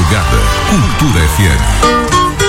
ligada. Cultura FM.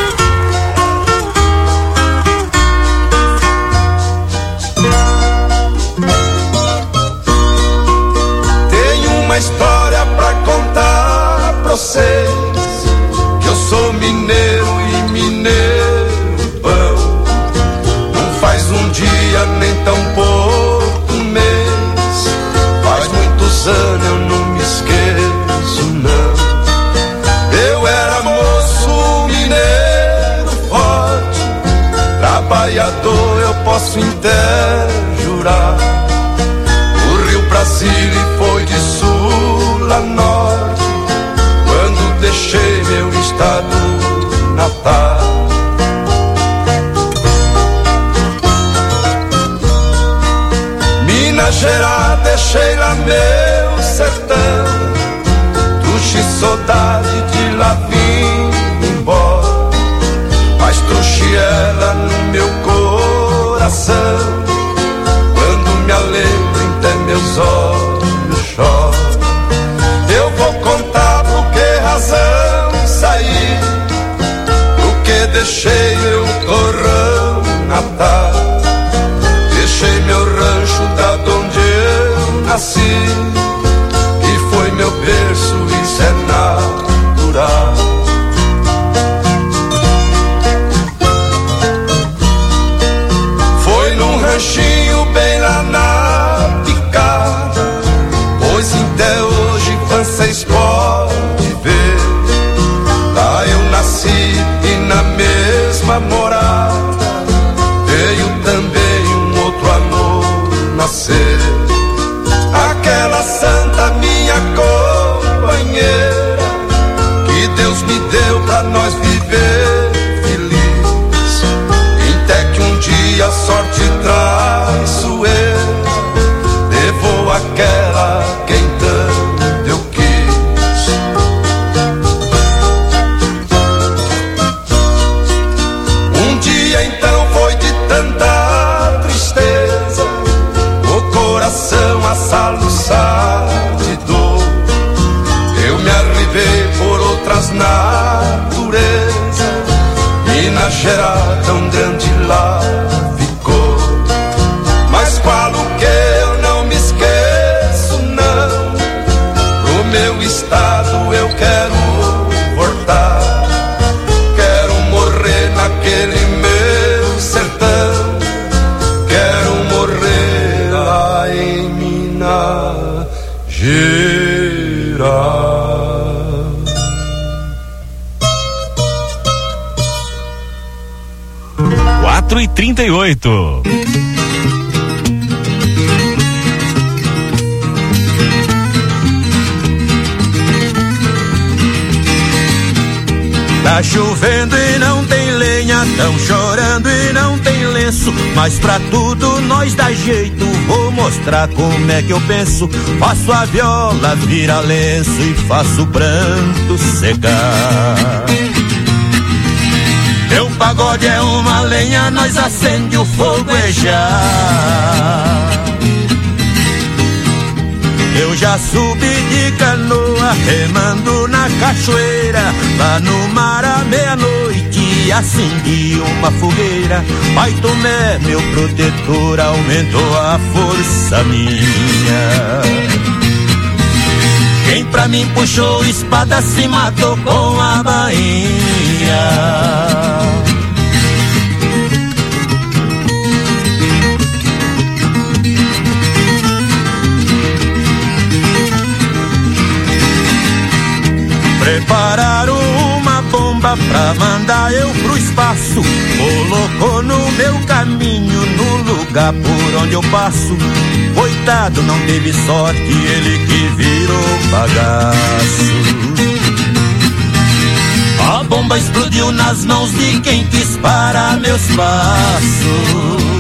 História pra contar pra vocês, que eu sou mineiro e mineiro bom. Não faz um dia nem tão pouco mês, faz muitos anos eu não me esqueço não. Eu era moço mineiro forte, trabalhador eu posso até jurar. O Rio Brasília foi de sul a norte, quando deixei meu estado natal. Minas Gerais deixei lá meu sertão, trouxe saudade de lá vim embora, mas trouxe ela no meu coração. Quando me alegro até meus olhos choram. Eu vou contar por que razão saí, porque deixei meu torrão natal, deixei meu rancho da onde eu nasci, que foi meu berço, isso é natural. Foi num ranchinho bem lá na picada, pois até hoje vocês podem ver. Lá eu nasci e na mesma morada veio também um outro amor nascer. Aquela santa minha companheira, que Deus me deu pra nós viver feliz. Até que um dia a sorte traiçoeira levou aquela quem tanto eu quis. Um dia então foi de tanta tristeza, o coração a soluçar de dor. Eu me arrivei por outras naturezas, Minas Gerais tão grande lá ficou. Mas falo que eu não me esqueço não, pro meu estado eu quero voltar. Quero morrer naquele meu sertão, quero morrer lá em Minas Gerais. 4h38. Tá chovendo e não tem lenha, tão chorando e não tem lenço, mas pra tudo nós dá jeito, vou mostrar como é que eu penso. Faço a viola virar lenço e faço o pranto secar. Meu pagode é uma lenha, nós acende o fogo e já. Eu já subi de canoa, remando na cachoeira, lá no mar à meia-noite, acendi uma fogueira. Pai Tomé, meu protetor, aumentou a força minha. Quem pra mim puxou espada se matou com a bainha. Prepararam uma bomba pra mandar eu pro espaço, colocou no meu caminho, no lugar por onde eu passo. Coitado, não teve sorte, ele que virou bagaço. A bomba explodiu nas mãos de quem quis parar meus passos.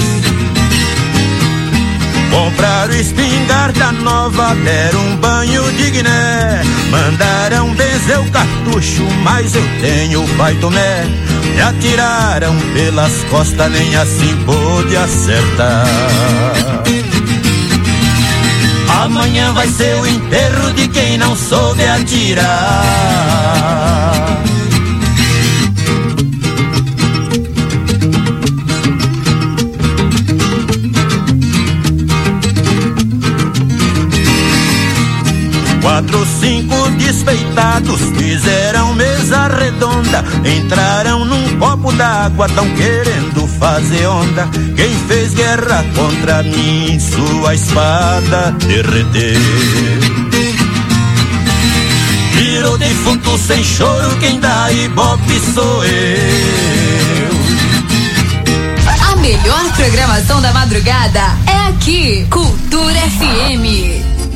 Compraram espingarda nova, deram um banho de Guiné, mandaram benzer o cartucho, mas eu tenho o Pai Tomé. Me atiraram pelas costas, nem assim pôde acertar. Amanhã vai ser o enterro de quem não soube atirar. Quatro, cinco despeitados fizeram mesa redonda, entraram num copo d'água, tão querendo fazer onda. Quem fez guerra contra mim, sua espada derreteu. Virou defunto sem choro, quem dá ibope sou eu. A melhor programação da madrugada é aqui, Cultura FM.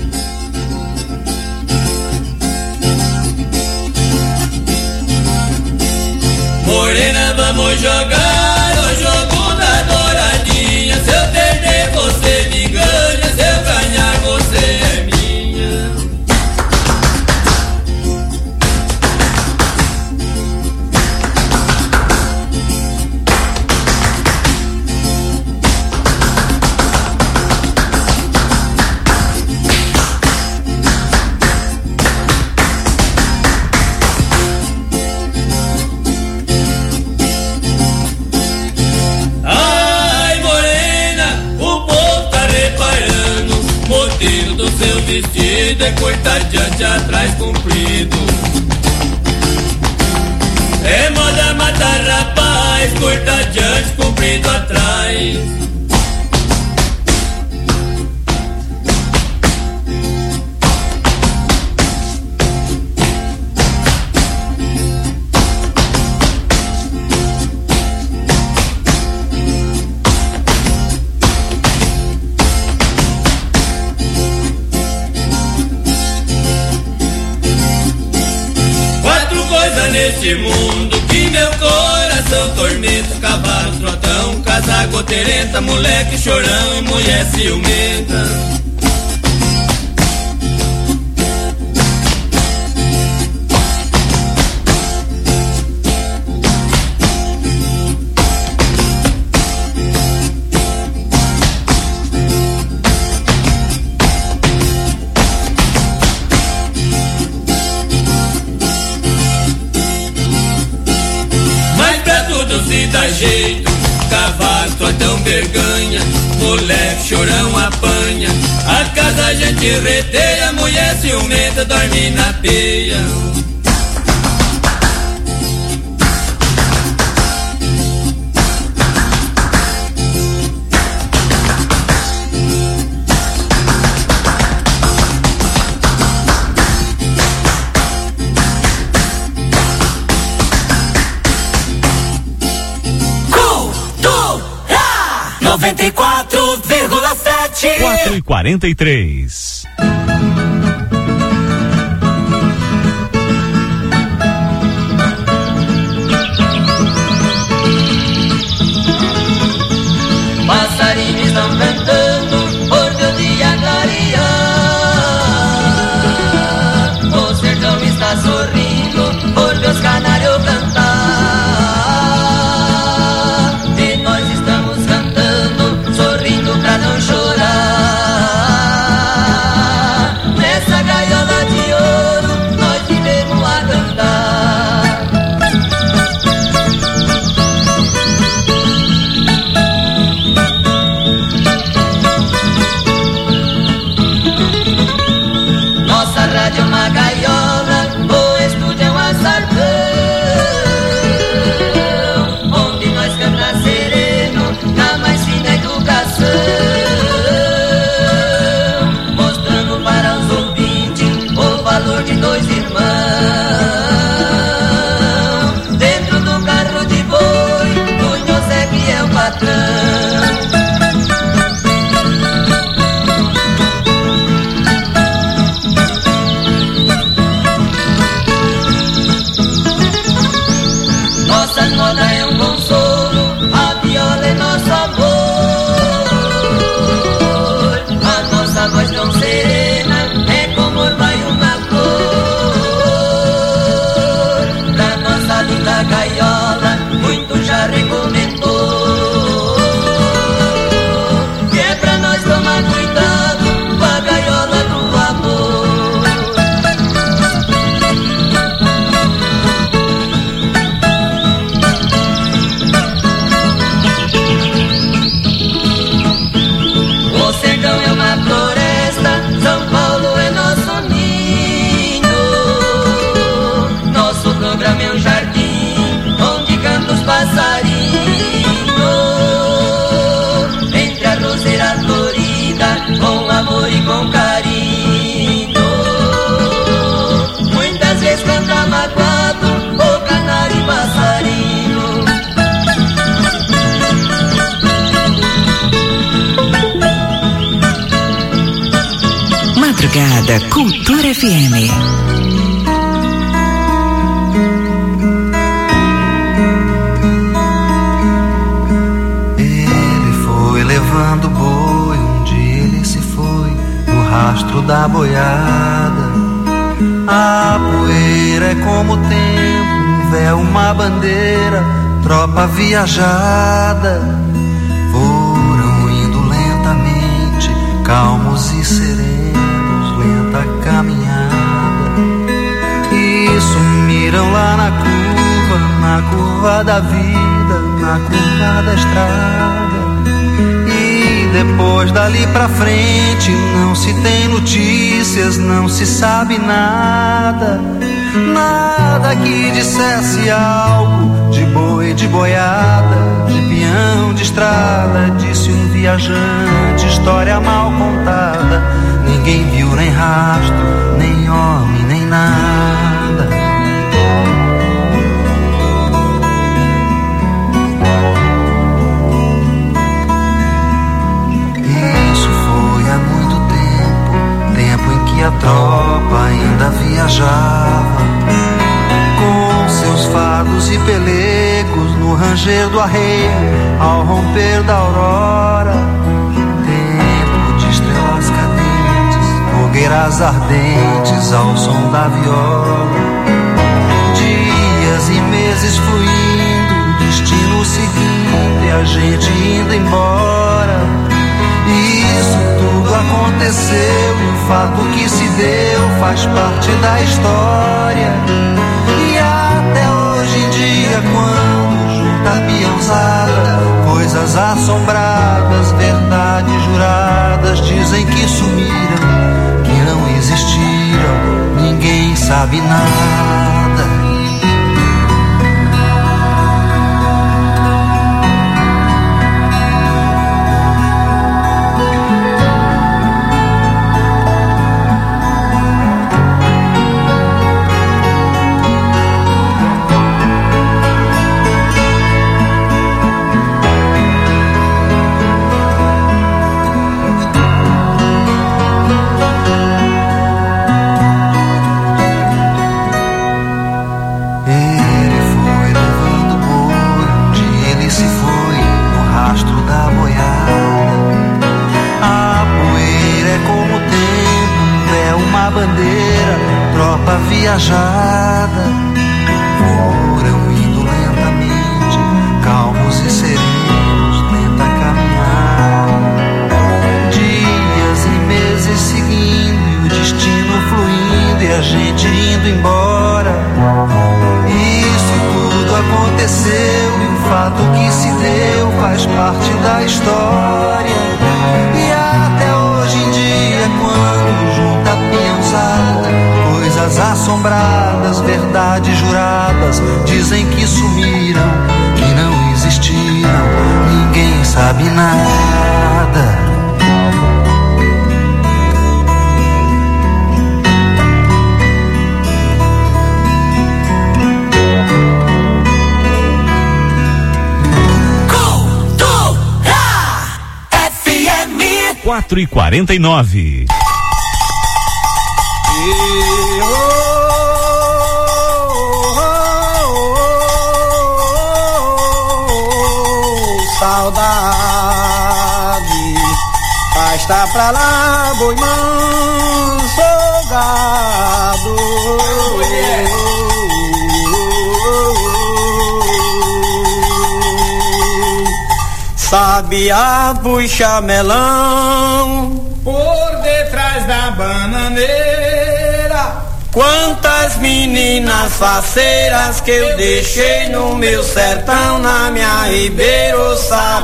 Morena, vamos jogar o jogo da douradinha. Se eu perder, você me ganha. Se eu ganhar, você é minha. Vestido é corta adiante, atrás comprido. É moda matar rapaz, corta adiante, comprido atrás. Neste mundo que meu coração tormenta, cavalo trotão, casa goteirenta, moleque chorão e mulher ciumenta. Se dá jeito, cavalo, trotão, verganha, moleque, chorão, apanha. A casa a gente reteia, mulher ciumenta, dorme na peia. Cultura 94,7 4h43. Passarinhos estão cantando por teu dia clarear. O sertão está sorrindo por teus canários cantar. E nós estamos cantando, sorrindo pra não chorar. madrugada, Cultura FM. Levando boi, um dia ele se foi no rastro da boiada. A poeira é como o tempo, um véu, uma bandeira, tropa viajada. Foram indo lentamente, calmos e serenos, lenta caminhada. E sumiram lá na curva da vida, na curva da estrada. Depois dali pra frente não se tem notícias, não se sabe nada. Nada que dissesse algo de boi, de boiada, de peão, de estrada. Disse um viajante, história mal contada. Ninguém viu nem rastro, nem homem, nem nada. A tropa ainda viajava com seus fardos e pelegos no ranger do arreio ao romper da aurora. Tempo de estrelas cadentes, fogueiras ardentes ao som da viola. Dias e meses fluindo, destino seguindo e a gente indo embora. Isso tudo aconteceu e o fato que se deu faz parte da história. E até hoje em dia, quando junta a peãozada, coisas assombradas, verdades juradas, dizem que sumiram, que não existiram, ninguém sabe nada. Viajada, foram indo lentamente, calmos e serenos, lenta caminhada. Dias e meses seguindo e o destino fluindo e a gente indo embora. Isso tudo aconteceu e o fato que se deu faz parte da história. E até hoje em dia, quando junta a peãozada, coisas assombradas, verdades juradas, dizem que sumiram, que não existiram, ninguém sabe nada. Cultura FM 4h49. Saudade, pasta pra lá, boi manso, gado. Sabiá puxa melão por detrás da bananeira. Quantas meninas faceiras que eu deixei no meu sertão, na minha ribeira, ô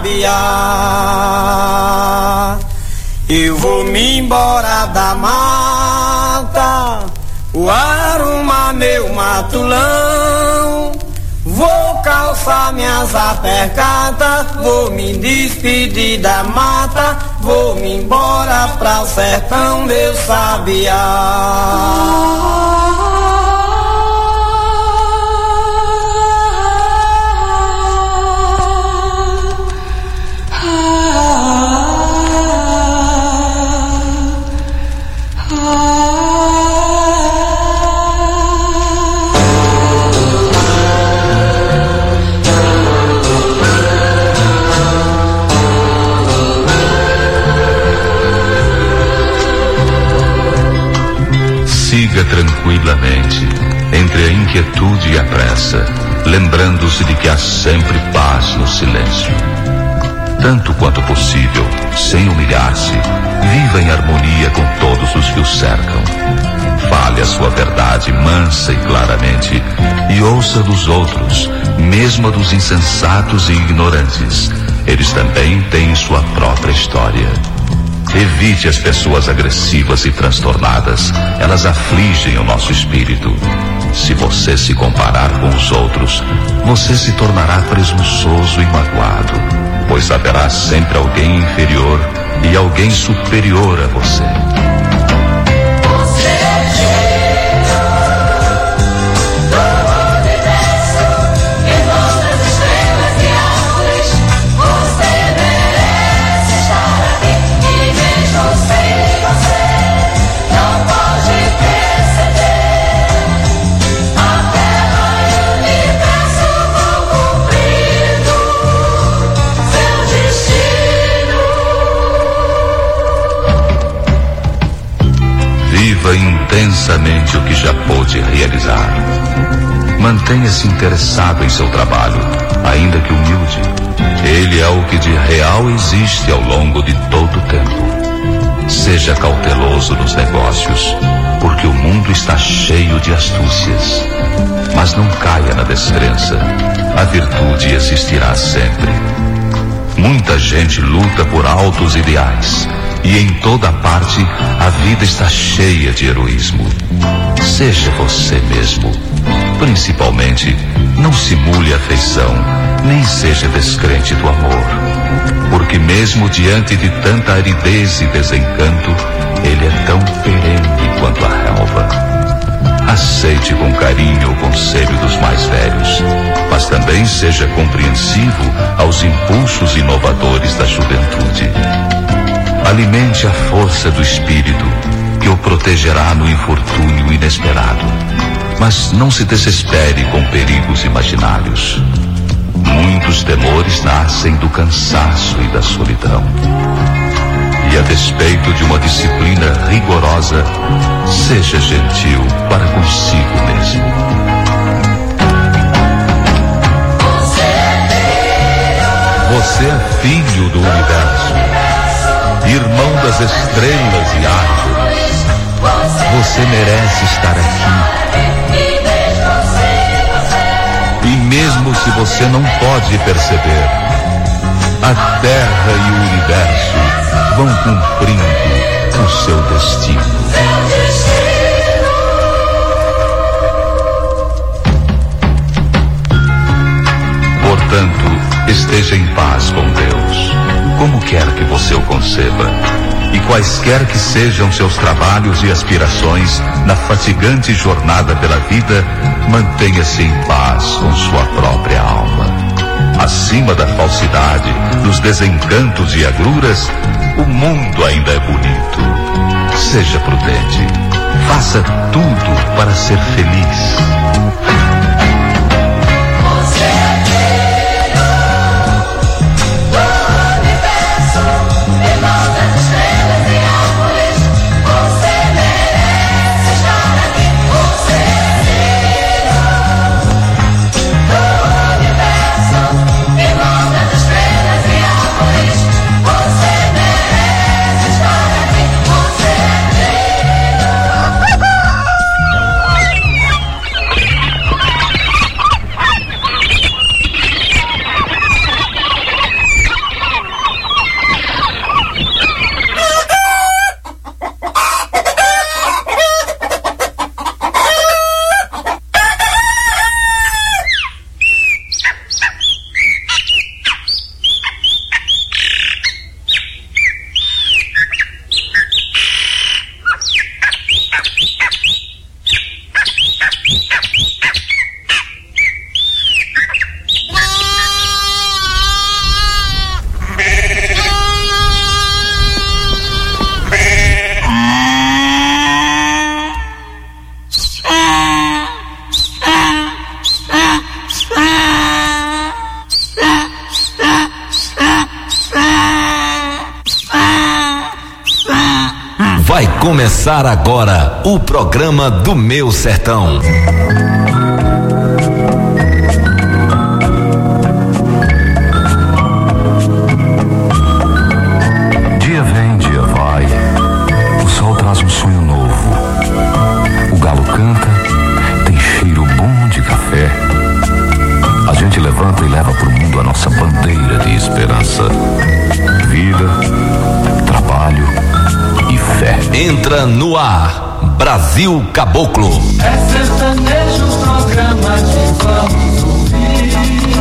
sabiá. Eu vou me embora da mata, vou arrumar meu matulão, vou calçar minhas apercadas, vou me despedir da mata, vou me embora pra o sertão, meu sabiá. Siga tranquilamente, entre a inquietude e a pressa, lembrando-se de que há sempre paz no silêncio. Tanto quanto possível, sem humilhar-se, viva em harmonia com todos os que o cercam. Fale a sua verdade mansa e claramente e ouça dos outros, mesmo a dos insensatos e ignorantes. Eles também têm sua própria história. Evite as pessoas agressivas e transtornadas. Elas afligem o nosso espírito. Se você se comparar com os outros, você se tornará presunçoso e magoado, pois haverá sempre alguém inferior e alguém superior a você. Viva intensamente o que já pôde realizar. Mantenha-se interessado em seu trabalho, ainda que humilde. Ele é o que de real existe ao longo de todo o tempo. Seja cauteloso nos negócios, porque o mundo está cheio de astúcias. Mas não caia na descrença. A virtude existirá sempre. Muita gente luta por altos ideais. E em toda parte a vida está cheia de heroísmo. Seja você mesmo. Principalmente, não simule afeição, nem seja descrente do amor. Porque mesmo diante de tanta aridez e desencanto, ele é tão perene quanto a relva. Aceite com carinho o conselho dos mais velhos, mas também seja compreensivo aos impulsos inovadores da juventude. Alimente a força do espírito, que o protegerá no infortúnio inesperado. Mas não se desespere com perigos imaginários. Muitos temores nascem do cansaço e da solidão. E a despeito de uma disciplina rigorosa, seja gentil para consigo mesmo. Você é filho do universo, irmão das estrelas e árvores. Você merece estar aqui. E mesmo se você não pode perceber, a Terra e o universo vão cumprindo o seu destino. Portanto, esteja em paz com Deus, como quer que você o conceba. E quaisquer que sejam seus trabalhos e aspirações na fatigante jornada pela vida, mantenha-se em paz com sua própria alma. Acima da falsidade, dos desencantos e agruras, o mundo ainda é bonito. Seja prudente. Faça tudo para ser feliz. começar agora o programa do Meu Sertão. Dia vem, dia vai, o sol traz um sonho novo. O galo canta, tem cheiro bom de café. A gente levanta e leva pro mundo a nossa bandeira de esperança. Vida, trabalho e fé. Entra no ar, Brasil Caboclo. É sertanejo o programa que vamos ouvir.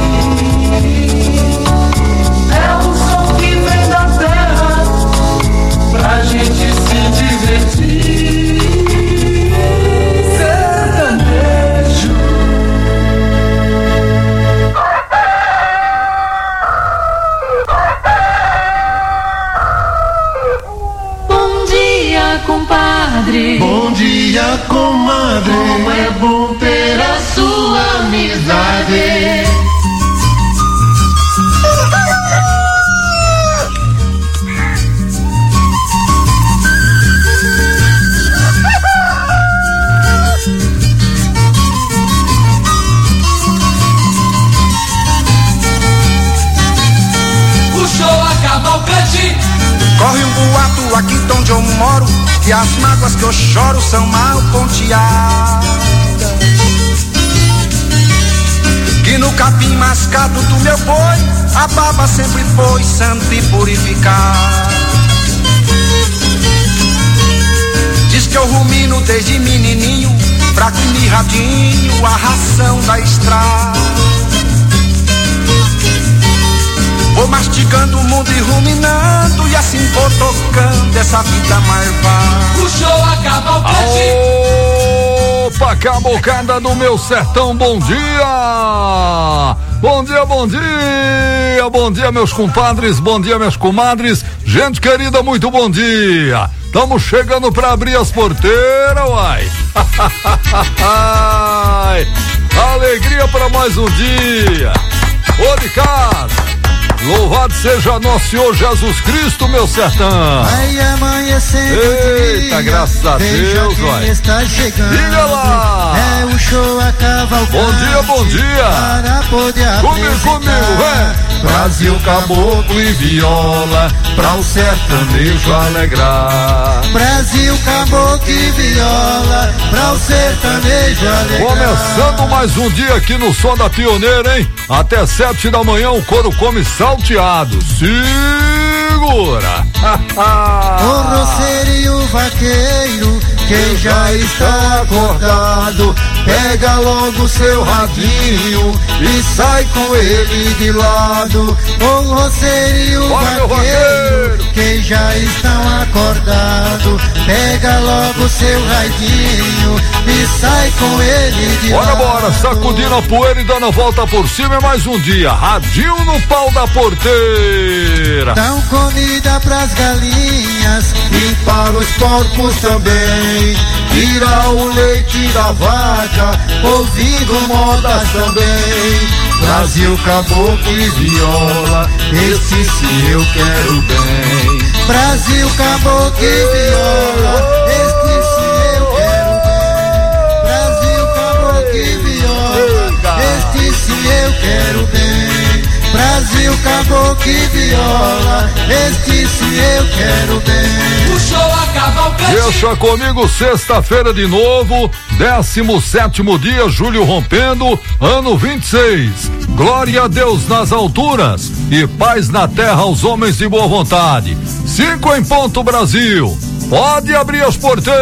É o som que vem da terra pra gente se divertir. Sertanejo. Bom dia, compadre. Bom dia, comadre. Como é bom ter a sua amizade. Puxou a Cavalcante. Corre um boato aqui de onde eu moro, que as mágoas que eu choro são mal ponteadas. Que no capim mascado do meu boi, a baba sempre foi santa e purificada. Diz que eu rumino desde menininho, fraco e mirradinho, a ração da estrada. Vou mastigando o mundo e ruminando, e assim vou tocando essa vida marvada. Puxou a Cavalcante. Opa, cavalcada do Meu Sertão, bom dia! Bom dia, bom dia! Bom dia, meus compadres, bom dia, minhas comadres. Gente querida, muito bom dia! Estamos chegando para abrir as porteiras, uai! Alegria para mais um dia! Ô de casa! Louvado seja nosso Senhor Jesus Cristo, meu sertão. Vai amanhecendo. Eita, graças a Deus, vai. Está chegando. Diga lá. É o show a cavalcante. Bom dia, bom dia. Para poder Comigo, vem. Brasil, caboclo e viola, pra o sertanejo alegrar. Brasil, caboclo e viola, pra o sertanejo alegrar. Começando mais um dia aqui no Som da Pioneira, hein? Até 7 da manhã o couro come salteado. Segura! O roceiro e o vaqueiro, quem já está acordado, pega logo seu radinho e sai com ele de lado. O roceiro e o vaqueiro, quem já estão acordados, pega logo seu radinho e sai com ele de lado. Bora, sacudindo a poeira e dando a volta por cima, é mais um dia. Radinho no pau da porteira. Dão comida pras galinhas e para os porcos também. Tira o leite da vaca, ouvindo modas também. Brasil, caboclo e viola, esse sim eu quero bem. Brasil, caboclo e viola, esse sim eu quero bem. Brasil, caboclo e viola, este sim eu quero bem. Brasil, caboclo e viola, este sim eu quero bem. Puxou a Cavalcante. Deixa comigo, sexta-feira de novo, 17º dia, julho rompendo, ano 26. Glória a Deus nas alturas e paz na terra aos homens de boa vontade. 5 em ponto, Brasil. Pode abrir as porteiras.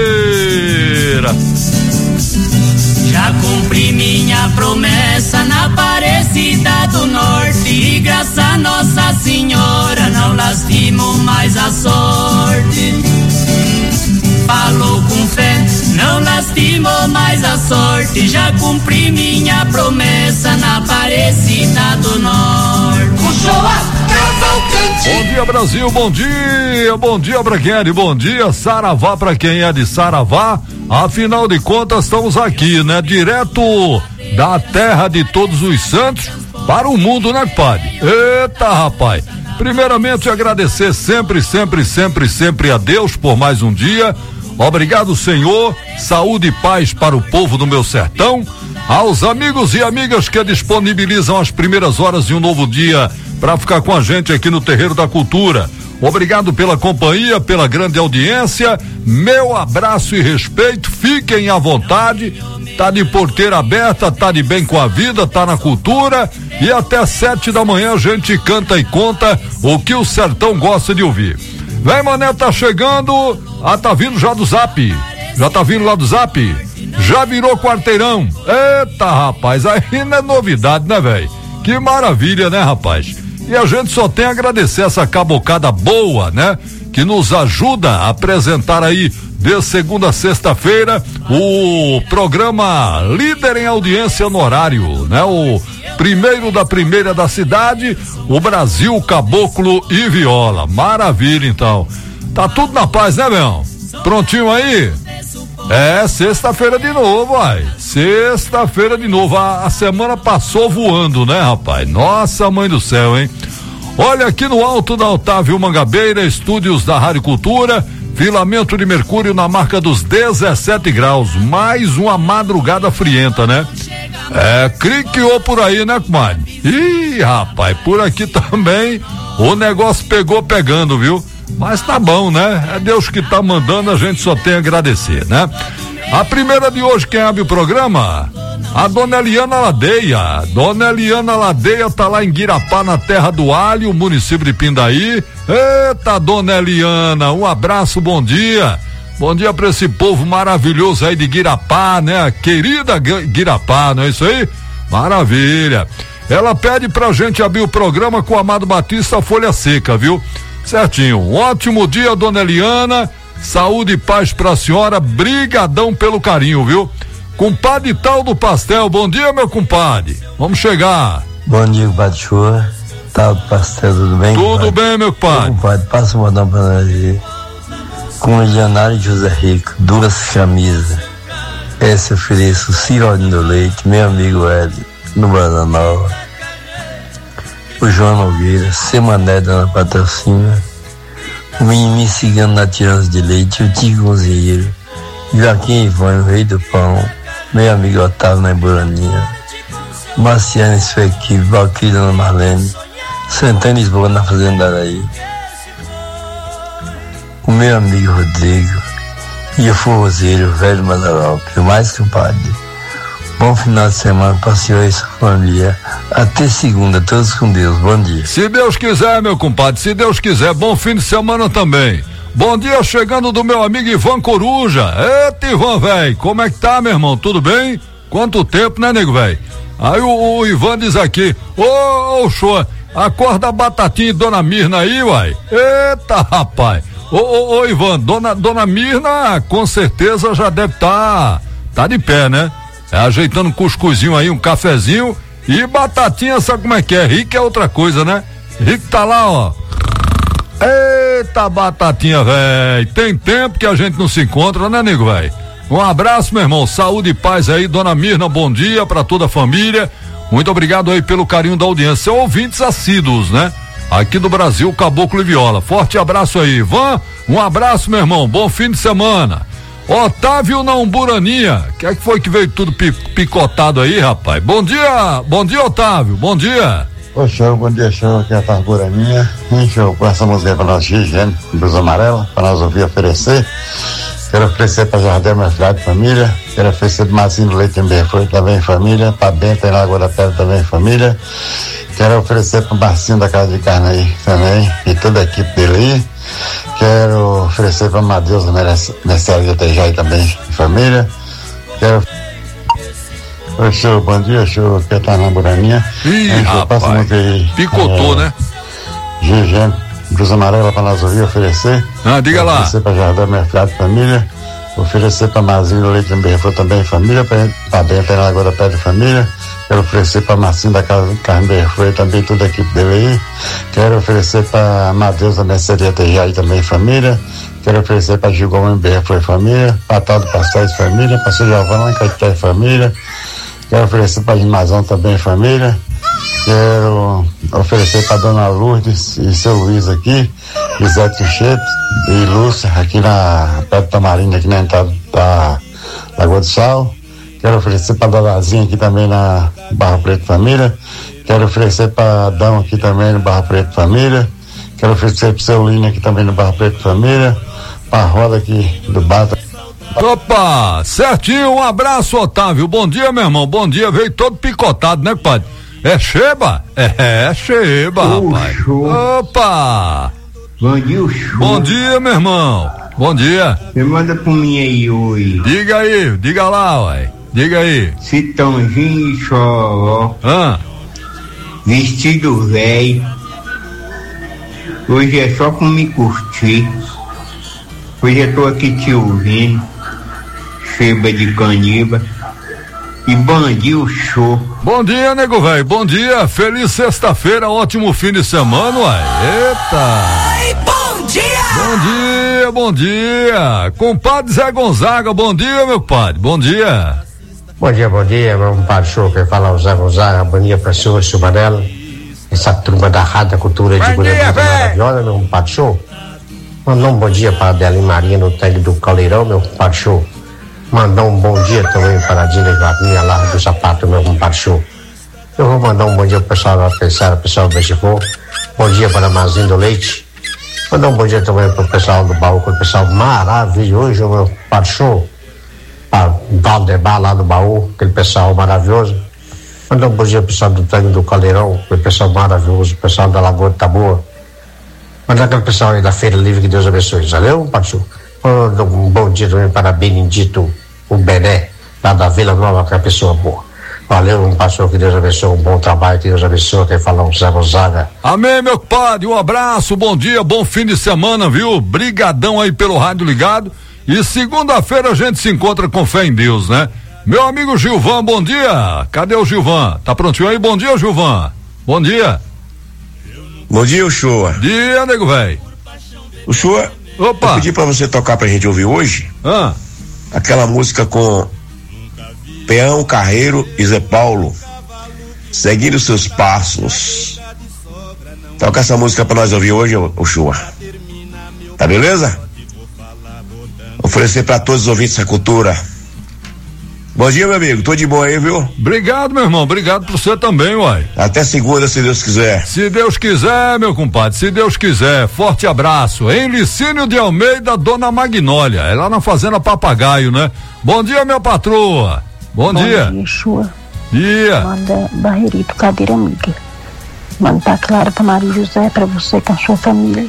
Já cumpri minha promessa na Aparecida do Norte e graças a Nossa Senhora não lastimo mais a sorte. Falou com fé, não lastimo mais a sorte. Já cumpri minha promessa na Aparecida do Norte. Puxou a Cavalcante. Bom dia, Brasil, bom dia pra quem é de bom dia, saravá pra quem é de saravá. Afinal de contas, estamos aqui, né? Direto da terra de todos os santos para o mundo, né, compadre? Eita, rapaz! Primeiramente, agradecer sempre a Deus por mais um dia. Obrigado, Senhor. Saúde e paz para o povo do meu sertão. Aos amigos e amigas que disponibilizam as primeiras horas de um novo dia para ficar com a gente aqui no Terreiro da Cultura. Obrigado pela companhia, pela grande audiência. Meu abraço e respeito. Fiquem à vontade. Tá de porteira aberta, tá de bem com a vida, tá na cultura. E até 7 da manhã a gente canta e conta o que o sertão gosta de ouvir. Vem, Mané, tá chegando. Tá vindo já do Zap. Já tá vindo lá do Zap? Já virou quarteirão. Eita, rapaz, aí não é novidade, né, velho? Que maravilha, né, rapaz? E a gente só tem a agradecer essa cabocada boa, né? Que nos ajuda a apresentar aí de segunda a sexta-feira o programa líder em audiência no horário, né? O primeiro da primeira da cidade, o Brasil, Caboclo e Viola. Maravilha, então. Tá tudo na paz, né, meu? Prontinho aí? Sexta-feira de novo, vai. Sexta-feira de novo. A semana passou voando, né, rapaz? Nossa, mãe do céu, hein? Olha, aqui no alto da Otávio Mangabeira, estúdios da Rádio Cultura, filamento de mercúrio na marca dos 17 graus. Mais uma madrugada frienta, né? Criqueou por aí, né, comadre? Ih, rapaz, por aqui também o negócio pegou pegando, viu? Mas tá bom, né? É Deus que tá mandando, a gente só tem a agradecer, né? A primeira de hoje, quem abre o programa? A Dona Eliana Ladeia. Dona Eliana Ladeia tá lá em Guirapá, na terra do alho, município de Pindaí. Eita, Dona Eliana, um abraço, bom dia. Bom dia pra esse povo maravilhoso aí de Guirapá, né? Querida Guirapá, não é isso aí? Maravilha. Ela pede pra gente abrir o programa com o Amado Batista Folha Seca, viu? Certinho, um ótimo dia, Dona Eliana, saúde e paz pra senhora, brigadão pelo carinho, viu? Compadre Tal do Pastel, bom dia, meu compadre, vamos chegar. Bom dia, compadre Chua, Tal do Pastel, tudo bem? Tudo compadre? Bem, meu compadre. Compadre, passa um modão pra nós aí, com o Janário José Rico, 2 camisas, esse ofereço, Cirolinho do Leite, meu amigo Hélio, no Brasa Nova. O João Nogueira, Semané da Patrocínio, o Mimimi Cigano na Tirança de Leite, o Tigo Gonzeiro, Joaquim Ivone, o Rei do Pão, meu amigo Otávio na Iburaninha, Marciano e sua equipe, Valquíria na Marlene, Santana Lisboa na Fazenda Araí, o meu amigo Rodrigo e o forrozeiro, o velho Madarope, o mais compadre. Bom final de semana para o senhor e sua família. Até segunda, todos com Deus. Bom dia. Se Deus quiser, meu compadre, se Deus quiser. Bom fim de semana também. Bom dia, chegando do meu amigo Ivan Coruja. Eita, Ivan, velho, como é que tá, meu irmão? Tudo bem? Quanto tempo, né, nego, velho? Aí o Ivan diz aqui, ô, show, acorda a Batatinha e Dona Mirna aí, uai. Eita, rapaz. Ô, Ivan, Dona Mirna com certeza já deve tá de pé, né? Ajeitando um cuscuzinho aí, um cafezinho e Batatinha, sabe como é que é? Rico é outra coisa, né? Rico tá lá, ó. Eita, Batatinha, velho. Tem tempo que a gente não se encontra, né, nego, velho? Um abraço, meu irmão. Saúde e paz aí, Dona Mirna. Bom dia pra toda a família. Muito obrigado aí pelo carinho da audiência. Ouvintes assíduos, né? Aqui do Brasil, Caboclo e Viola. Forte abraço aí, Ivan. Um abraço, meu irmão. Bom fim de semana. Otávio na Umburaninha, que é que foi que veio tudo picotado aí, rapaz? Bom dia, Otávio, bom dia. Ô, show, bom dia, show, aqui é a Umburaninha, show, com essa música aí pra nós, Gigene, Blusa Amarela, pra nós ouvir oferecer. Quero oferecer pra Jardel, minha filha de família, quero oferecer do Marcinho do Leite em Berfoi, também família, pra Benta em Lagoa da Pedra, também família. Quero oferecer pro Marcinho da Casa de Carne aí, também, e toda a equipe dele aí. Quero oferecer para Madeus da Mercearia Tejai também, família. Quero. Oi, show, bom dia, show, aqui tá na Buraninha. Ih, rapaz, aí, picotou, né? Gigene, Blusa Amarela para nós ouvir, oferecer. Diga lá. Oferecer para Jardel, minha filha de família. Oferecer para Mazinho Leite em Berrefou também, família. Para Benta em Lagoa da Pedra, família. Quero oferecer para Marcinho da Casa de Carne Berrefou também, toda a equipe dele aí. Quero oferecer para Madeus da Mercearia Tejai também, família. Quero oferecer para Gilgão em Berrefou, família. Para Tal do Pastéis, família. Para São Giovanni lá em Caeté, família. Quero oferecer para Limazão também, família. Quero oferecer para dona Lourdes e seu Luiz aqui, e Zé Tricheto e Lúcia, aqui na Pedro Tamarindo, aqui na entrada da Lagoa do Sal. Quero oferecer para dona Lazinha aqui também na Barra Preta Família. Quero oferecer para Adão aqui também no Barra Preta Família. Quero oferecer para o seu Lino aqui também no Barra Preta Família. Para a roda aqui do Bata. Opa, certinho, um abraço, Otávio. Bom dia, meu irmão. Bom dia, veio todo picotado, né, padre? É Sheba? É Sheba, rapaz. Opa! Bom dia, o show. Bom dia, meu irmão. Bom dia. Você manda por mim aí hoje. Diga aí, diga lá, uai. Diga aí. Citãozinho e Choró. Vestido velho. Hoje é só pra me curtir. Hoje eu tô aqui te ouvindo. Sheba de Caniba. E bom dia, o show. Bom dia, nego velho. Bom dia. Feliz sexta-feira, ótimo fim de semana, uai. Eita. Ai, bom dia. Bom dia, bom dia. Compadre Zé Gonzaga, bom dia, meu padre. Bom dia. Bom dia, meu compadre show. Quem fala é o Zé Gonzaga. Bom dia pra senhor Silvanello. Essa turma da Rádio Cultura de Goiânia maravilhosa, meu compadre show. Mandar um bom dia para a Adeline Maria no tanque do Caldeirão, meu compadre show. Mandar um bom dia também para a Dina Ivaguinha lá do Sapato, meu compadre show. Eu vou mandar um bom dia pro pessoal da Pensara, pessoal do Beijifô. Bom dia para a Mazinho do Leite. Mandar um bom dia também pro pessoal do Baú, pro pessoal maravilhoso, meu compadre show. Para Valdebar lá do Baú, aquele pessoal maravilhoso. Mandar um bom dia pro pessoal do tanque do Caldeirão, aquele pessoal maravilhoso, o pessoal da Lagoa de Taboa. Mandar aquele pessoal aí da Feira Livre, que Deus abençoe. Valeu, Pachu? Um bom dia também para Benedito, o Bené, lá da Vila Nova, que é uma pessoa boa. Valeu, Pachu, que Deus abençoe, um bom trabalho, que Deus abençoe, quem fala um Zé Gonzaga. Amém, meu padre, um abraço, bom dia, bom fim de semana, viu? Brigadão aí pelo rádio ligado. E segunda-feira a gente se encontra com fé em Deus, né? Meu amigo Gilvan, bom dia. Cadê o Gilvan? Tá prontinho aí? Bom dia, Gilvan. Bom dia. Bom dia, Uchoa. Dia, nego velho. Uchoa, opa. Eu pedi pra você tocar pra gente ouvir hoje aquela música com Peão Carreiro e Zé Paulo, Seguindo Seus Passos. Toca essa música pra nós ouvir hoje, Uchoa. Tá beleza? Oferecer pra todos os ouvintes da cultura. Bom dia, meu amigo, tô de boa aí, viu? Obrigado, meu irmão, obrigado por você também, uai. Até segunda, se Deus quiser. Se Deus quiser, meu compadre, se Deus quiser. Forte abraço. Em Licínio de Almeida, Dona Magnólia, é lá na Fazenda Papagaio, né? Bom dia, minha patroa. Bom dia. Bom dia, Chua. Dia. Manda Barreirito, cadeira amiga. Manda pra Clara, pra Maria José, pra você com a sua família.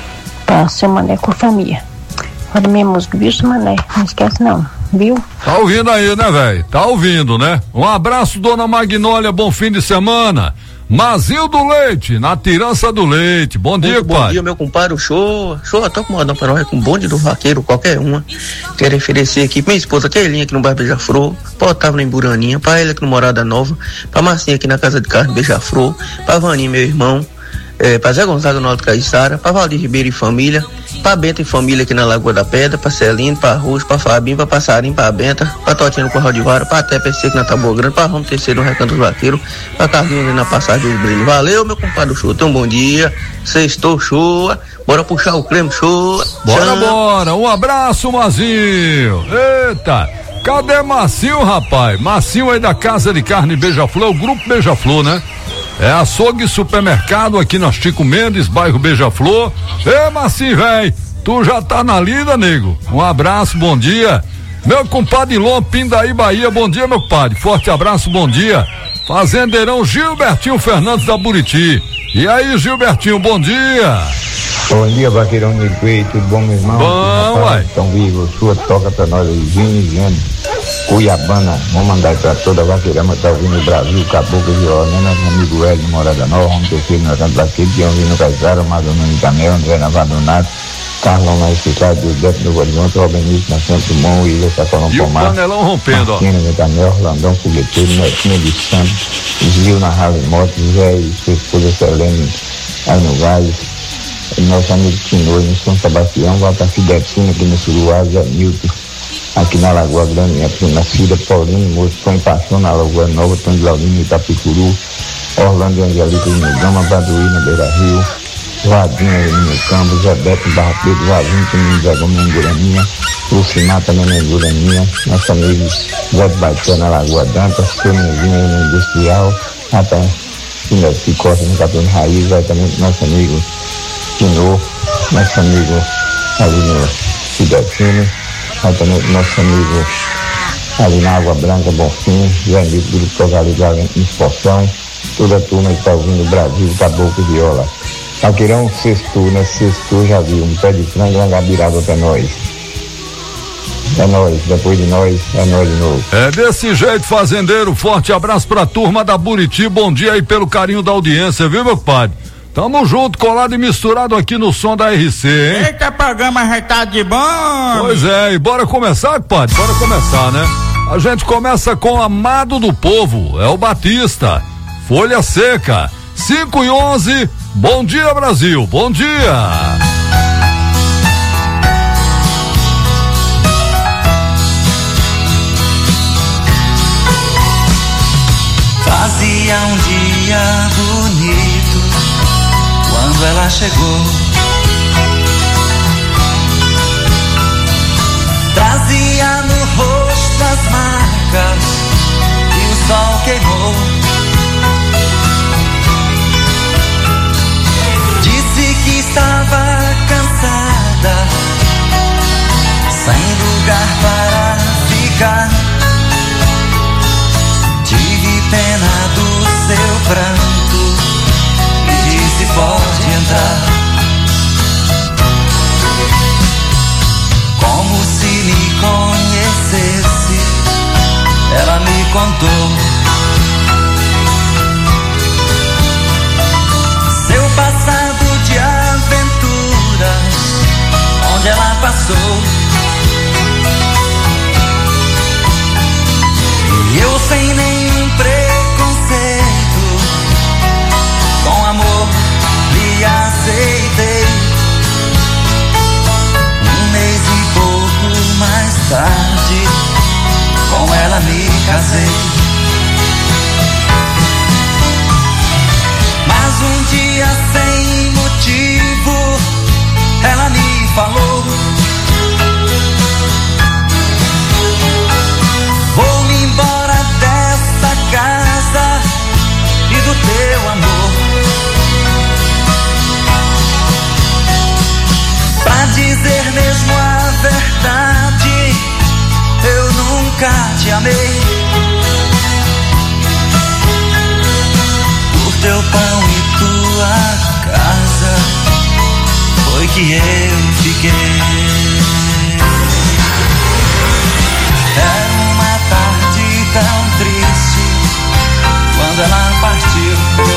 Pra seu Mané com a família. Olha minha música, viu, seu Mané? Não esquece não. Viu? Tá ouvindo aí, né, velho? Tá ouvindo, né? Um abraço, Dona Magnólia, bom fim de semana. Mazinho do Leite, na Tirança do Leite. Bom dia, pai. Bom dia, meu compadre, show, tô com modão para nós, com bonde do vaqueiro, qualquer uma. Quero oferecer aqui pra minha esposa, Keilinha, aqui no bairro Beija-Flor, pra Otávio em Buraninha, pra ele aqui no Morada Nova, pra Marcinha aqui na Casa de Carne Beija-Flor, pra Vaninha, meu irmão, pra Zé Gonzaga no Alto Caiçara, pra Valdir Ribeiro e família, pra Benta e família aqui na Lagoa da Pedra, pra Celino, pra Roxo, pra Fabinho, pra Passarinho, pra Benta, pra Totinho no Corral de Vara, pra Até PC aqui na Taboa Grande, pra Ramo Terceiro no Recanto dos Vaqueiros, pra Carlinhos ali na Passagem do Brilho. Valeu, meu compadre show, tenha um bom dia, sextou, show, bora puxar o creme, show. Bora, um abraço, Mazinho. Eita, cadê Massinho, rapaz? Massinho aí da Casa de Carne Beija-Flor, o Grupo Beija-Flor, né? É açougue e supermercado aqui na Chico Mendes, bairro Beija-Flor. Ê, Massinho, véi, tu já tá na lida, nego. Um abraço, bom dia. Meu compadre Lom, Pindaí, Bahia, bom dia, meu compadre. Forte abraço, bom dia. Fazendeirão Gilbertinho Fernandes da Buriti. E aí, Gilbertinho, bom dia. Bom dia, vaqueirão de Peito, tudo bom, meu irmão? Bom, uai. Então, vivo, sua toca pra nós aí, Vini, Cuiabana, vamos mandar pra toda a vaqueirama, tá ouvindo o Brasil, Caboclo, Violina, nosso amigo Hélio, Morada Nova, vamos ter na Canto Daquele, que ouvindo no Caizara, Madonna Camel, André Navadonato, Carlão na Esticada, do Dentro do Horizonte, Albenito, na Santo Dumont, Ilha Sacolão Pomar, e o panelão rompendo, ó. Martina no Camel, Landão Fogueteiro, Netinha de Santos, Gil na Rave Motos, Zé e sua esposa Selene, aí no Vale, nosso amigo Tinor, em São Sebastião, Walter Fidetina, aqui no Suruá, Zé Milton, aqui na Lagoa Grande, minha prima Cida, Paulinho, Moço, Tom Paixão, na Lagoa Nova, Tom de Laurino, Itapicuru, Orlando e Angelica no Gama, Baduí no Beira Rio, Vadinha no Campo, Zé Beto, Barra Pedro, Vazinho, no Zé Gomes, em Guraninha, Lucinar também na Guraninha, nosso amigo Zé de Baité na Lagoa Dantas, Fernandinho no Industrial, até que Costa no Capitão Raiz, vai também nosso amigo Pinô, nosso amigo ali no Cidadino, vai também nosso amigo ali na Água Branca, Bonfim, Zé Amigo do Grupo Togalizado em Exportação, toda a turma que está ouvindo o Brasil, Caboclo e Viola. Paqueirão, sextou, né? Sextou, já viu, um pé de frango e uma gabirada pra nós. É nós, depois de nós, é nós de novo. É desse jeito, fazendeiro, forte abraço pra turma da Buriti, bom dia aí pelo carinho da audiência, viu, meu compadre? Tamo junto, colado e misturado aqui no som da RC, hein? Eita, programa retado de bom! Pois é, e bora começar, compadre? Bora começar, né? A gente começa com Amado do Povo, é o Batista, Folha Seca, 5:11, bom dia Brasil, bom dia! Fazia um dia bonito quando ela chegou. Trazia no rosto as marcas que o sol queimou. Disse que estava cansada, sem lugar para ficar. Tive pena do seu pranto e disse: pode entrar. Como se me conhecesse, ela me contou seu passado de aventuras, onde ela passou. E eu sem nenhum preconceito, com amor lhe aceitei. Um mês e pouco mais tarde, com ela me casei. Mas um dia sem motivo, ela me falou: vou-me embora dessa casa e do teu amor. Pra dizer mesmo a verdade, eu nunca te amei. Por teu pão e tua casa foi que eu fiquei. Era uma tarde tão triste quando ela partiu.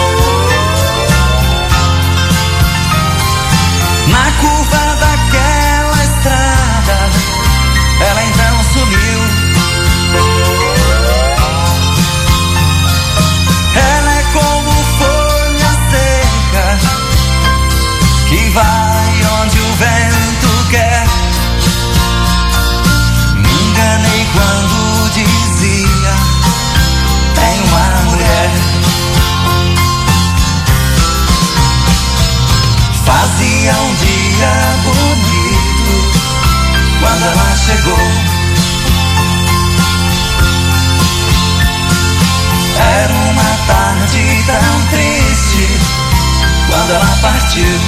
Na curva daquela estrada, ela então sumiu. Ela é como folha seca que vai onde o vento quer. Me enganei quando dizia: tem uma mulher. Fazia um dia bonito quando ela chegou. Era uma tarde tão triste quando ela partiu.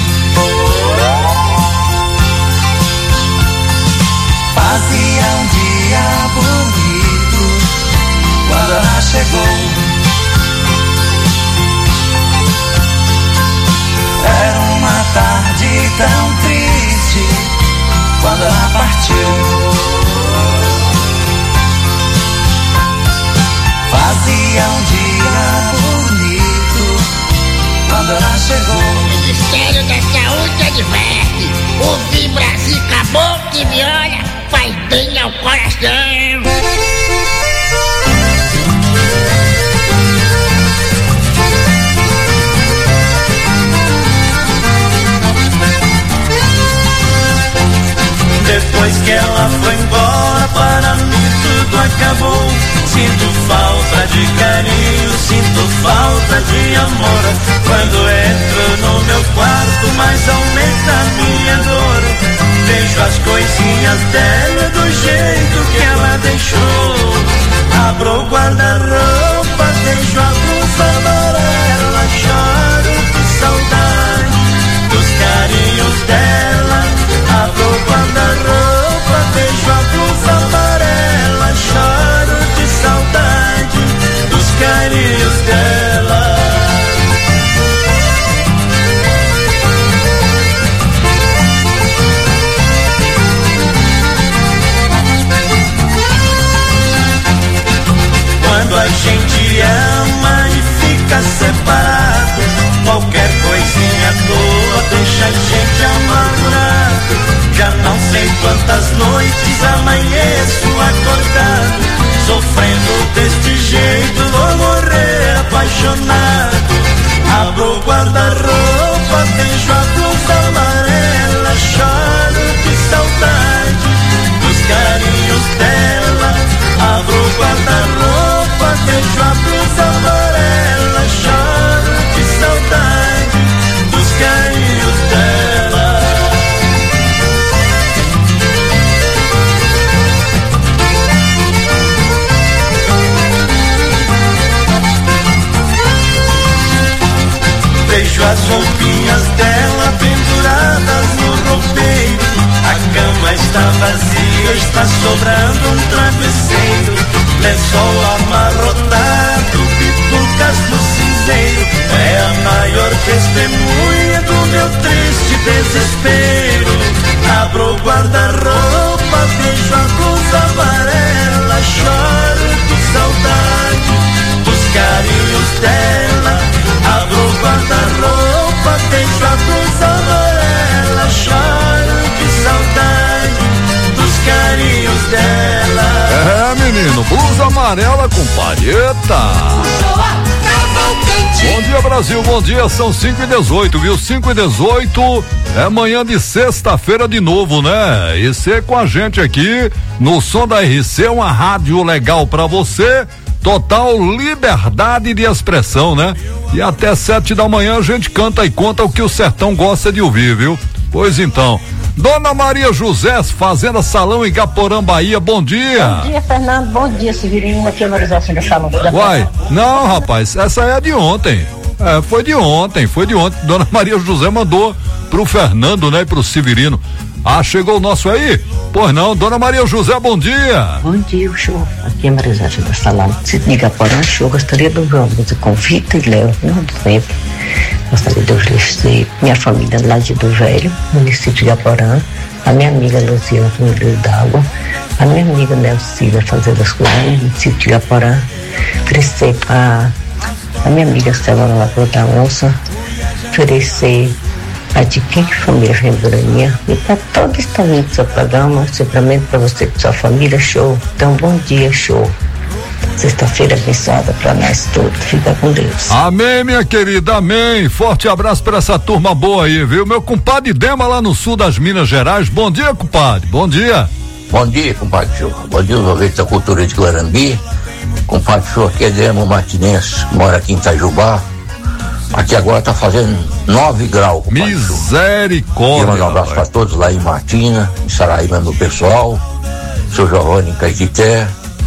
Fazia um dia bonito quando ela chegou. Era uma tarde tão triste quando ela partiu. Fazia um dia bonito quando ela chegou. O Ministério da Saúde adverte: ouvir Brasil, Caboclo e Viola faz bem ao coração. Depois que ela foi embora, para mim tudo acabou. Sinto falta de carinho, sinto falta rosa de amor. Quando entro no meu quarto, mais aumenta a minha dor. Vejo as coisinhas dela do jeito que ela deixou. Abro o guarda-roupa, vejo a blusa amarela. Choro de saudade dos carinhos dela. Abro o guarda-roupa, vejo a blusa amarela. Choro de saudade dos carinhos dela. Quando a gente ama e fica separado, qualquer coisinha boa deixa a gente amargurado. Já não sei quantas noites amanheço acordado, sofrendo deste jeito, vou morrer apaixonado. Abro o guarda-roupa, vejo a blusa amarela. Choro de saudade dos carinhos dela. Abro o guarda-roupa, vejo a blusa amarela. Choro de saudade dos carinhos dela. Vejo as roupinhas dela penduradas no roupeiro. A cama está vazia, está sobrando um travesseiro. Lençol amarrotado, pitucas no cinzeiro. É a maior testemunha do meu triste desespero. Abro o guarda-roupa, vejo a blusa amarela. Choro de saudade dos carinhos dela. Abro o guarda-roupa, vejo a blusa amarela. Choro de saudade dos carinhos dela. É, menino, blusa amarela com palheta. Bom dia, Brasil, bom dia, são 5h18, viu? 5h18 é manhã de sexta-feira de novo, né? E você com a gente aqui no som da RC, uma rádio legal pra você, total liberdade de expressão, né? E até 7 da manhã a gente canta e conta o que o sertão gosta de ouvir, viu? Pois então, Dona Maria José, Fazenda Salão em Gaporã, Bahia, bom dia. Bom dia, Fernando, bom dia, Severino, aqui na Fazenda Salão. Uai, não, rapaz, essa é de ontem. É, foi de ontem. Dona Maria José mandou pro Fernando, né, e pro Severino. Ah, chegou o nosso aí? Pois não, Dona Maria José, bom dia. Bom dia, show. Aqui é Maria José da Salão. Se liga para um show, gostaria de ouvir uma música com Vitor e Léo, não sempre. Gostaria de oferecer minha família lá de do Velho, município de Gaporã, a minha amiga Luciana, no Rio d'Água, a minha amiga Nelcida, Fazenda das Coisas, município de Gaporã, oferecer para a minha amiga Selva na Lagoa da Onça, oferecer a de quem família Rembraninha e para todos que estão vindo do seu programa, simplesmente para você e sua família, show. Então, bom dia, show. Sexta-feira abençoada para nós todos. Fica com Deus. Amém, minha querida, amém. Forte abraço para essa turma boa aí, viu? Meu compadre Dema lá no sul das Minas Gerais. Bom dia, compadre. Bom dia. Bom dia, compadre Show. Bom dia, os ouvintes da cultura de Guarambi. Compadre Show, aqui é Dema Martinense, mora aqui em Itajubá. Aqui agora tá fazendo 9 graus. Misericórdia. Quero mandar um abraço para todos lá em Martina, em Saraíba, meu pessoal. Seu Giovanni em Caetité.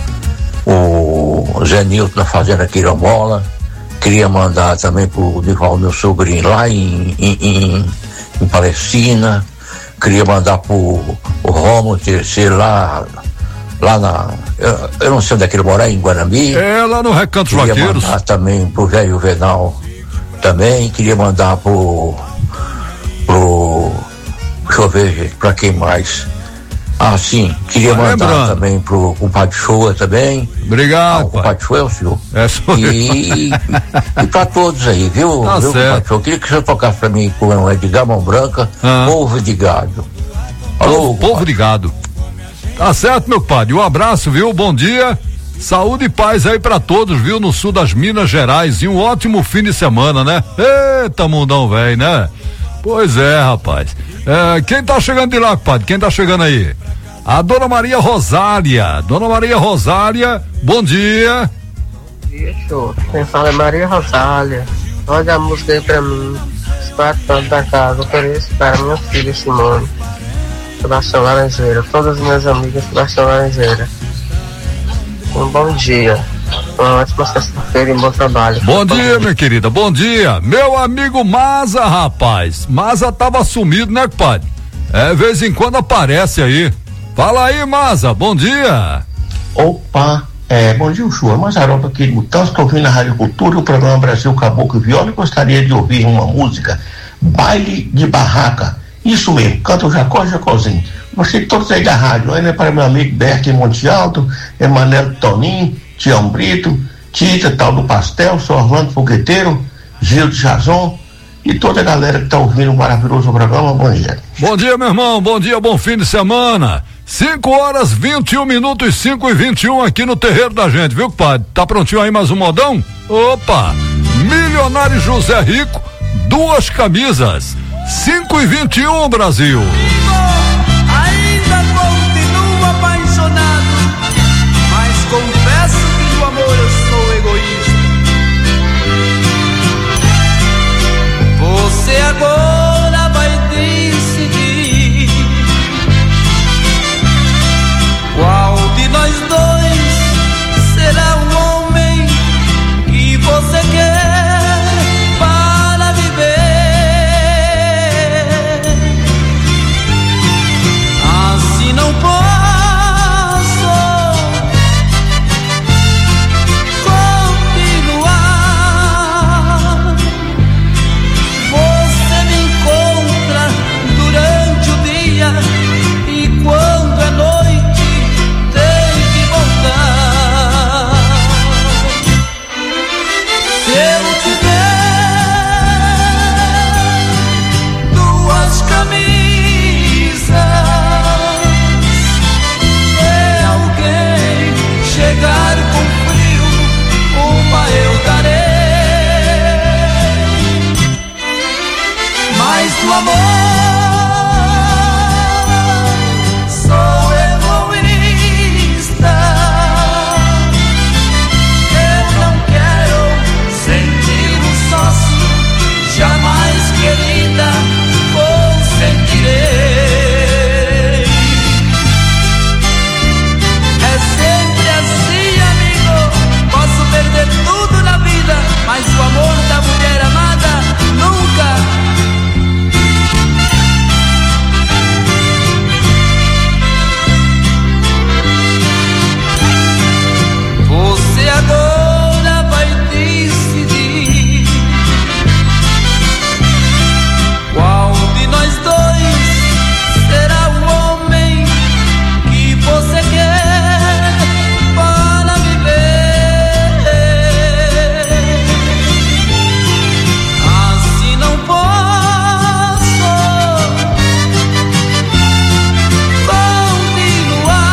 O Zé Nilton na Fazenda Quiramola. Queria mandar também pro Nival, meu sobrinho, lá em Palestina. Queria mandar pro Romo terceiro lá na. Eu não sei onde é que ele mora, em Guarani. É, lá no Recanto Vaqueiros. Queria mandar também pro velho Venal. Também queria mandar pro. Deixa eu ver, gente, pra quem mais? Ah, sim, queria mandar também pro compadre Shoa também. Obrigado. O compadre Shoa é o senhor. Sou e pra todos aí, viu? Tá viu, certo. Eu queria que o senhor tocasse pra mim com o Edgar Mão Branca, Povo de Gado. Alô, Povo de Gado. Tá certo, meu padre. Um abraço, viu? Bom dia. Saúde e paz aí pra todos, viu? No sul das Minas Gerais. E um ótimo fim de semana, né? Eita, mundão velho, né? Pois é, rapaz. Quem tá chegando de lá, padre? Quem tá chegando aí? A Dona Maria Rosália. Dona Maria Rosália, bom dia. dia, show. Quem fala é Maria Rosália. Olha a música aí pra mim. Os 4 anos da casa. Ofereço para minha filha Simone. Sebastião Laranjeira. Todas as minhas amigas Sebastião Laranjeira. Um bom dia. Uma ótima sexta-feira e um bom trabalho. Bom dia, minha querida, bom dia. Meu amigo Maza, rapaz. Maza tava sumido, né, compadre? De vez em quando aparece aí. Fala aí, Maza, bom dia. Opa, bom dia, Chua. Mazaropa aqui de Mutança, estou ouvindo na Rádio Cultura, o programa Brasil Caboclo e Viola, e gostaria de ouvir uma música, Baile de Barraca. Isso mesmo, canta o Jacózinho. Você todos aí da rádio, ainda para meu amigo Berto em Monte Alto, Emanuel Toninho, Tião Brito, Tita, Tal do Pastel, São Orlando Fogueteiro, Gil de Jazon e toda a galera que está ouvindo o maravilhoso programa. Bom dia. Bom dia, meu irmão, bom dia, bom fim de semana. 5h21 e 5h21 aqui no terreiro da gente, viu, compadre? Tá prontinho aí mais um modão? Opa! Milionário José Rico, 2 camisas. 5h21, Brasil. Ainda continuo apaixonado, mas confesso que no amor eu sou egoísta. Você agora vai decidir qual de nós dois será o homem que você quer para viver. Assim não posso continuar. Você me encontra durante o dia e quando é noite tem que voltar. Se eu tiver 2 camisas, se alguém chegar com frio, uma eu darei. Mas no amor sou egoísta. Eu não quero sentir um sócio, jamais, querida, consentirei. É sempre assim, amigo. Posso perder tudo na vida, mas o amor da mulher amada nunca. Você agora vai decidir qual de nós dois será o homem que você quer para viver. Assim não posso continuar.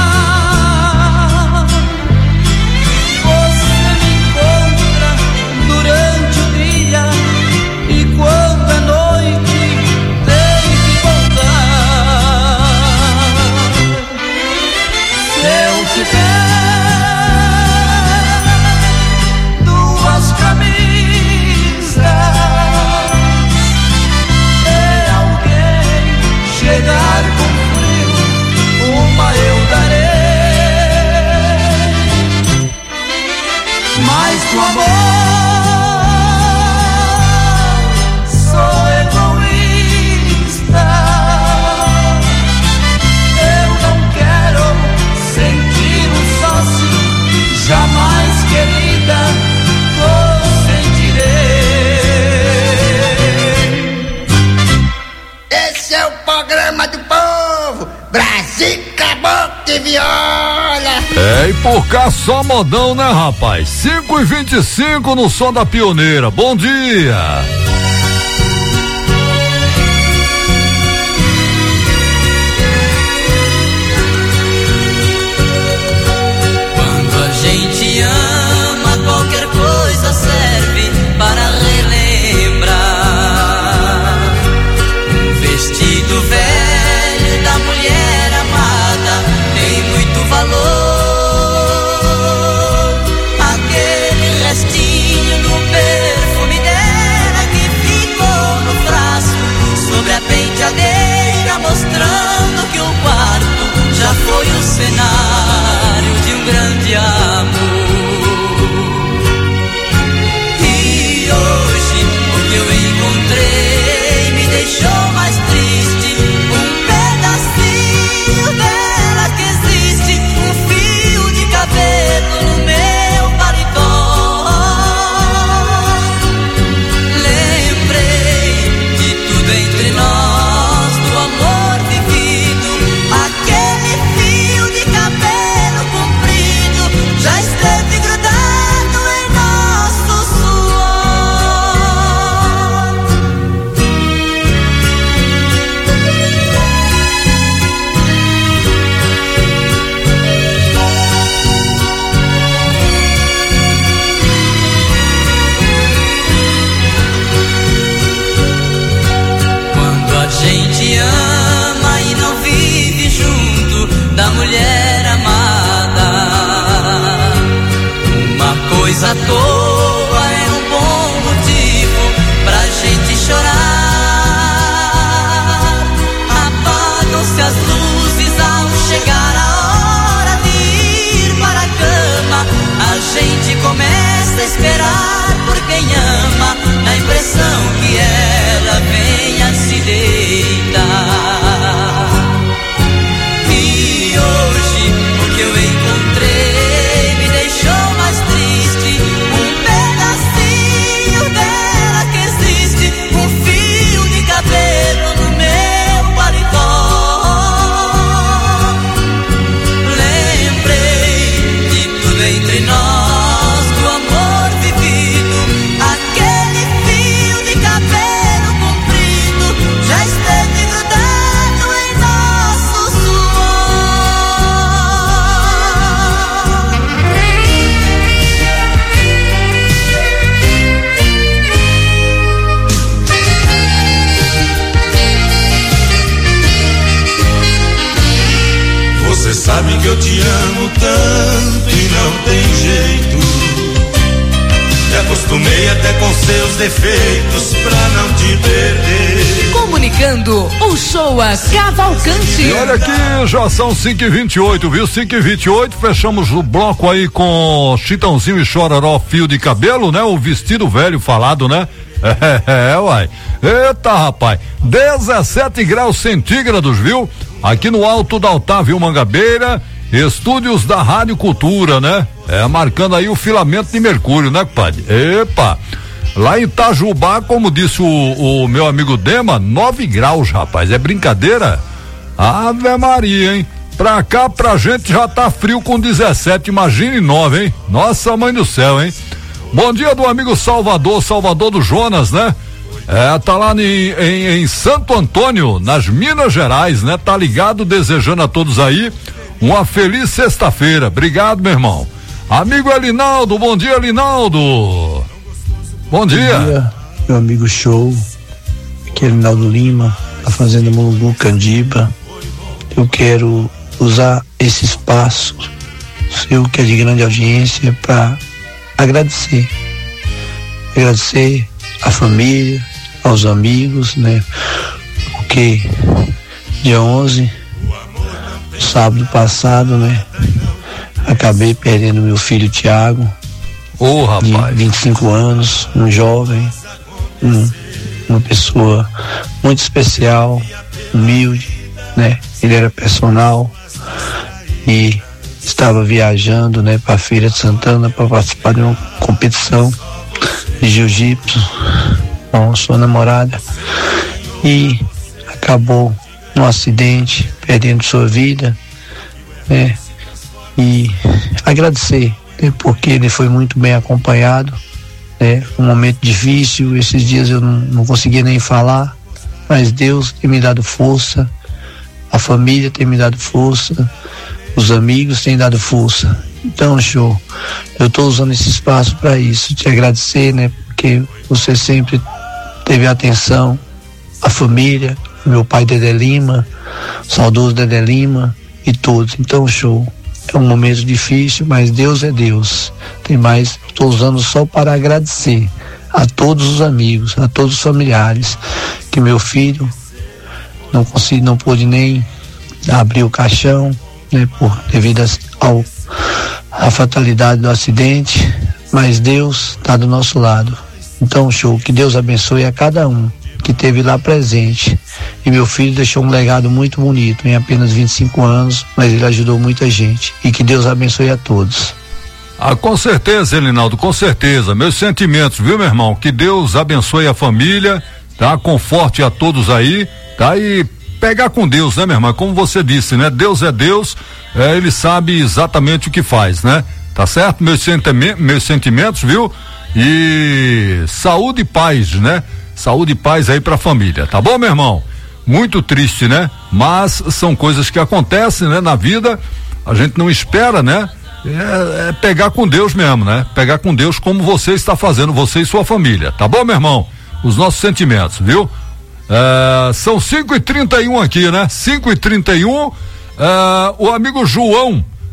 Você me encontra durante o dia e quando é noite tem que voltar. Se eu tiver 2 camisas, se alguém chegar com frio, uma eu darei. Mas no amor sou egoísta. Eu não quero sentir um sócio, jamais, querida, consentirei. Esse é o programa do povo, Brasil Caboclo e Viola. E por cá só modão, né, rapaz? 5h25 no som da Pioneira. Bom dia. Quando a gente ama, qualquer coisa serve para relembrar. Um vestido velho da mulher amada tem muito valor. Aquele Mas à toa é um bom motivo pra gente chorar. Apagam-se as luzes ao chegar a hora de ir para a cama. A gente começa a esperar por quem ama, na impressão que ela venha se deitar. E hoje o que eu encontrei me deixou mais triste. Um pedacinho dela que existe, um fio de cabelo no meu paletó. Lembrei de tudo entre nós, do amor vivido. Aquele fio de cabelo comprido já esteve grudado em nosso Você sabe que eu te amo tanto e não tem jeito. Me acostumei até com seus defeitos pra não te perder. Comunicando o show a Cavalcante. E olha aqui, já são 5h28, viu? 5h28, fechamos o bloco aí com Chitãozinho e Chororó, fio de cabelo, né? O vestido velho falado, né? Uai. Eita, rapaz. 17 graus centígrados, viu? Aqui no alto da Otávio Mangabeira, estúdios da Rádio Cultura, né? Marcando aí o filamento de mercúrio, né, compadre? Epa! Lá em Itajubá, como disse o meu amigo Dema, 9 graus, rapaz. É brincadeira? Ave Maria, hein? Pra cá, pra gente já tá frio com 17, imagine 9, hein? Nossa mãe do céu, hein? Bom dia do amigo Salvador do Jonas, né? Tá lá em Santo Antônio, nas Minas Gerais, né? Tá ligado, desejando a todos aí uma feliz sexta-feira. Obrigado, meu irmão. Amigo Elinaldo, bom dia, Elinaldo. Bom dia, meu amigo show. Aqui é Elinaldo Lima, da Fazenda Mulungu, Candiba. Eu quero usar esse espaço seu, que é de grande audiência, para agradecer à família, aos amigos, né? Porque dia 11, sábado passado, né? Acabei perdendo meu filho Tiago, de 25 anos, um jovem, uma pessoa muito especial, humilde, né? Ele era personal e estava viajando, né, para a Feira de Santana para participar de uma competição de jiu-jitsu com sua namorada e acabou num acidente, perdendo sua vida, né? E agradecer, né, porque ele foi muito bem acompanhado, né? Um momento difícil, esses dias eu não conseguia nem falar, mas Deus tem me dado força, a família tem me dado força, os amigos têm dado força. Então, show, eu estou usando esse espaço para isso, te agradecer, né? Porque você sempre teve atenção à família, meu pai Dedé Lima, saudoso Dedé Lima e todos. Então, show, é um momento difícil, mas Deus é Deus. Tem mais, estou usando só para agradecer a todos os amigos, a todos os familiares, que meu filho não pôde nem abrir o caixão, né, devido à fatalidade do acidente, mas Deus está do nosso lado. Então, show, que Deus abençoe a cada um que esteve lá presente. E meu filho deixou um legado muito bonito, em apenas 25 anos, mas ele ajudou muita gente. E que Deus abençoe a todos. Com certeza, Elinaldo, com certeza. Meus sentimentos, viu, meu irmão? Que Deus abençoe a família, tá? Conforte a todos aí, tá? E pegar com Deus, né, meu irmão? Como você disse, né? Deus é Deus, ele sabe exatamente o que faz, né? Tá certo? Meus sentimentos, viu? E saúde e paz, né? Saúde e paz aí pra família, tá bom, meu irmão? Muito triste, né? Mas são coisas que acontecem, né? Na vida, a gente não espera, né? É pegar com Deus mesmo, né? Pegar com Deus como você está fazendo, você e sua família, tá bom, meu irmão? Os nossos sentimentos, viu? São 5h31 aqui, né? 5h31. O amigo João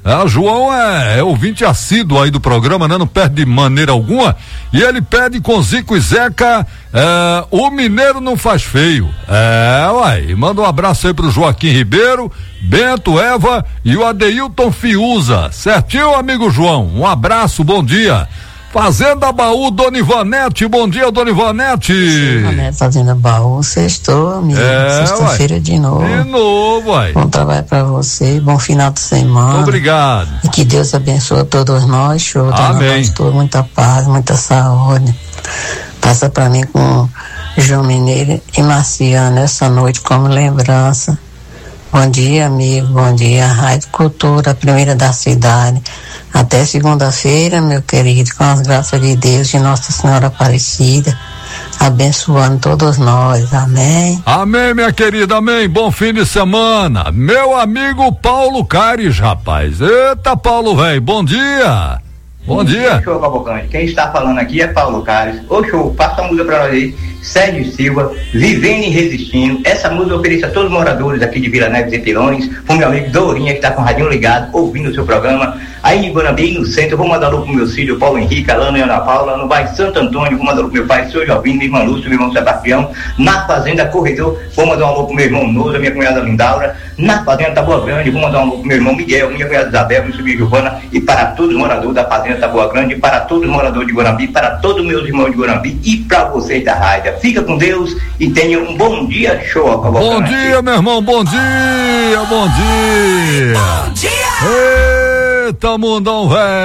João é ouvinte assíduo aí do programa, né? Não perde de maneira alguma. E ele pede com Zico e Zeca, o mineiro não faz feio. Uai. Manda um abraço aí pro Joaquim Ribeiro, Bento, Eva e o Adeilton Fiuza. Certinho, amigo João? Um abraço, bom dia. Fazenda Baú, Dona Ivanete, bom dia, Dona Ivanete. Ivanete, Fazenda Baú, sextou, amigo. Sexta-feira de novo. De novo, uai. Bom trabalho pra você, bom final de semana. Muito obrigado. E que Deus abençoe a todos nós, show. Amém. Nós todos, muita paz, muita saúde. Passa pra mim com João Mineiro e Marciano essa noite como lembrança. Bom dia, amigo, bom dia, Rádio Cultura, a primeira da cidade. Até segunda-feira, meu querido, com as graças de Deus e Nossa Senhora Aparecida, abençoando todos nós, amém? Amém, minha querida, amém, bom fim de semana. Meu amigo Paulo Caires, rapaz, eita Paulo, velho, bom dia. Bom dia. Show, Cavalcante. Quem está falando aqui é Paulo Caires. Ô, show, passa a música pra nós aí. Sérgio Silva, Vivendo e Resistindo. Essa música eu ofereço a todos os moradores aqui de Vila Neves e Pilões. Pro meu amigo Dourinha, que está com o radinho ligado, ouvindo o seu programa. Aí em Guanambi, no centro, eu vou mandar alô pro meu filho, Paulo Henrique, Alana e Ana Paula. No bairro Santo Antônio, vou mandar alô pro meu pai, seu Jovino, minha irmã Lúcia, meu irmão Sebastião. Na Fazenda Corredor, vou mandar um alô pro meu irmão Noza, minha cunhada Lindaura. Na Fazenda Taboa Grande, vou mandar um alô pro meu irmão Miguel, minha cunhada Isabel, minha sobrinha Giovana. E para todos os moradores da Fazenda Taboa Grande, para todos os moradores de Guanambi, para todos os meus irmãos de Guanambi e para vocês da rádio. Fica com Deus e tenha um bom dia, show. Bom dia, meu irmão, bom dia, bom dia. Bom dia. Eita, mundão velho.